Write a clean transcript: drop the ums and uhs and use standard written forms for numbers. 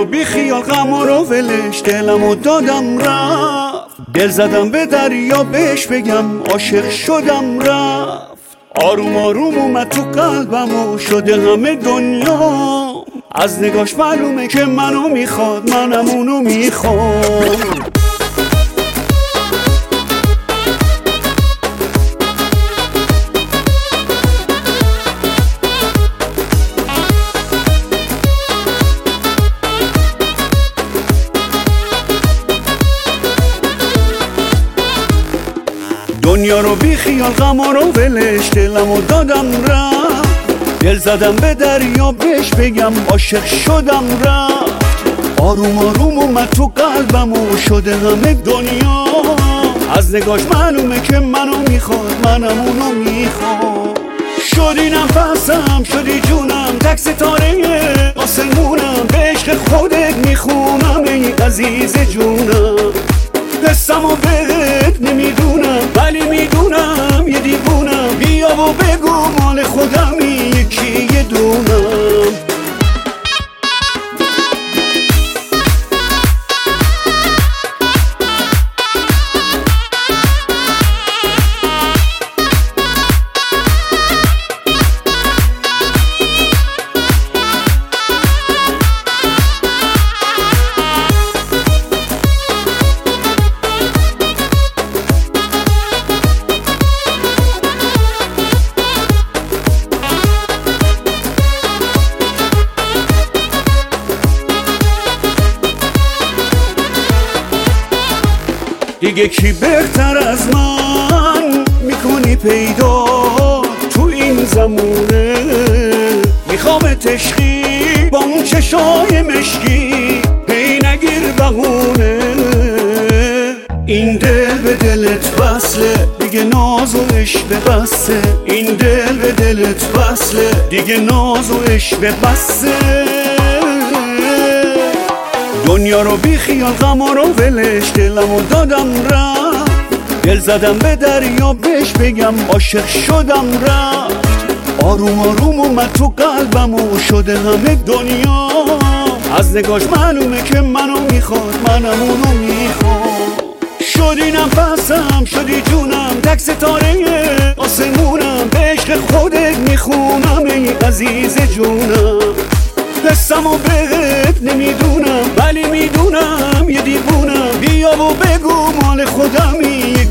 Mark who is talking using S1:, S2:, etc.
S1: رو بی خیال غم رو ولش دلم و دادم رفت، دل زدم به دریا بهش بگم عاشق شدم رفت. آروم آروم اومد تو قلبم و شده همه دنیا، از نگاش معلومه که منو میخواد منم اونو میخوام. دنیا رو بی خیال غم رو ولش دلم و دادم رفت، دل زدم به دریا بهش بگم عاشق شدم رفت. آروم آروم اومد تو قلبم و شده همه دنیا، از نگاش معلومه که منو میخواد منم اونو میخوام. شدی نفسم شدی جونم تک ستاره آسمونم، به عشق خودت میخونم ای عزیز جونم. قصم و بهت نمیدونم ولی میدونم یه دیوونم، بیا و بگو مال خودمی یکی یه دونم. دیگه کی بهتر از من میکنی پیدا تو این زمونه، میخوامت عشقی با اون چشای مشکی هی نگیر بهونه. این دل به دلت وصله دیگه ناز و عشق بسه، این دل به دلت وصله دیگه ناز و عشق بسه. دنیا رو بی خیال غم رو ولش دلم و دادم رفت، دل زدم به دریا بهش بگم عاشق شدم رفت. آروم آروم اومد تو قلبم و شده همه دنیا، از نگاش معلومه که منو میخواد منم اونو میخوام. شدی نفسم شدی جونم تک ستاره آسمونم، به عشق خودت میخونم ای عزیز جونم. قصم و بهت نمیدونم ولی میدونم یه دیوونم، بیا و بگو مال خودمی